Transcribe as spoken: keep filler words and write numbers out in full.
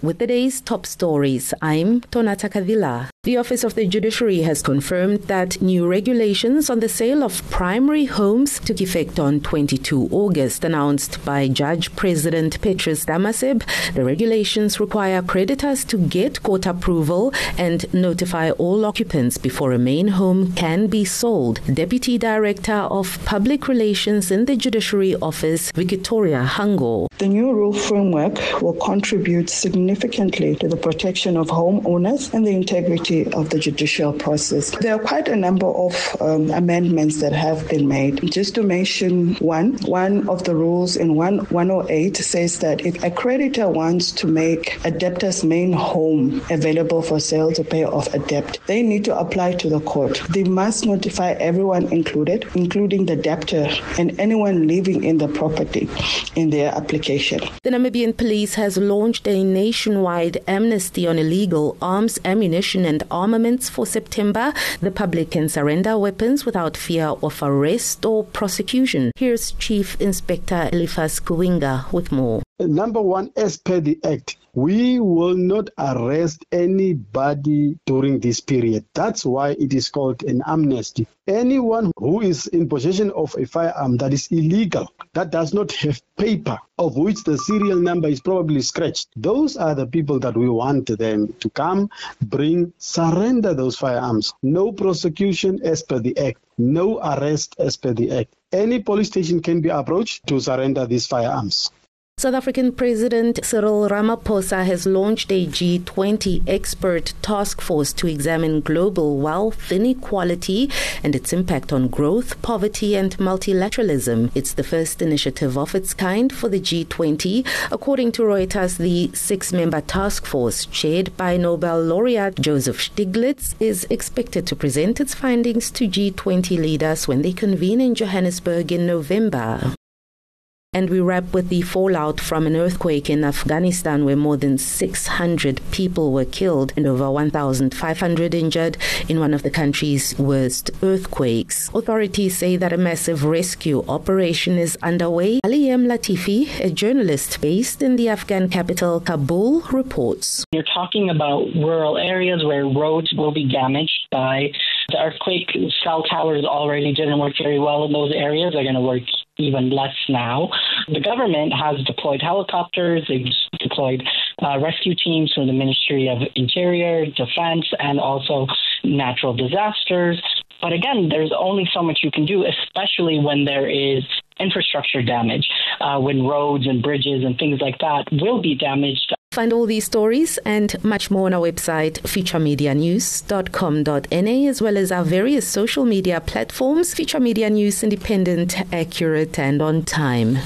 With the day's top stories, I'm Tonata Kavila. The Office of the Judiciary has confirmed that new regulations on the sale of primary homes took effect on the twenty-second of August, announced by Judge President Petrus Damaseb. The regulations require creditors to get court approval and notify all occupants before a main home can be sold. Deputy Director of Public Relations in the Judiciary Office, Victoria Hango. The new rule framework will contribute significantly to the protection of homeowners and the integrity of the judicial process. There are quite a number of um, amendments that have been made. Just to mention one, one of the rules in one oh eight says that if a creditor wants to make a debtor's main home available for sale to pay off a debt, they need to apply to the court. They must notify everyone included, including the debtor and anyone living in the property in their application. The Namibian police has launched a nationwide amnesty on illegal arms, ammunition and armaments for September. The public can surrender weapons without fear of arrest or prosecution. Here's Chief Inspector Eliphas Kuwinga with more. Number one, as per the Act, we will not arrest anybody during this period. That's why it is called an amnesty. Anyone who is in possession of a firearm that is illegal, that does not have paper, of which the serial number is probably scratched, those are the people that we want them to come, bring, surrender those firearms. No prosecution as per the Act. No arrest as per the Act. Any police station can be approached to surrender these firearms. South African President Cyril Ramaphosa has launched a G twenty expert task force to examine global wealth inequality and its impact on growth, poverty and multilateralism. It's the first initiative of its kind for the G twenty. According to Reuters, the six-member task force, chaired by Nobel laureate Joseph Stiglitz, is expected to present its findings to G twenty leaders when they convene in Johannesburg in November. And we wrap with the fallout from an earthquake in Afghanistan where more than six hundred people were killed and over one thousand five hundred injured in one of the country's worst earthquakes. Authorities say that a massive rescue operation is underway. Ali M. Latifi, a journalist based in the Afghan capital Kabul, reports. You're talking about rural areas where roads will be damaged by the earthquake. Cell towers already didn't work very well in those areas. They're going to work even less now. The government has deployed helicopters, they've deployed uh, rescue teams from the Ministry of Interior, Defense, and also natural disasters. But again, there's only so much you can do, especially when there is infrastructure damage, uh, when roads and bridges and things like that will be damaged. Find all these stories and much more on our website, future media news dot com dot n a, as well as our various social media platforms. Future Media News, independent, accurate, and on time.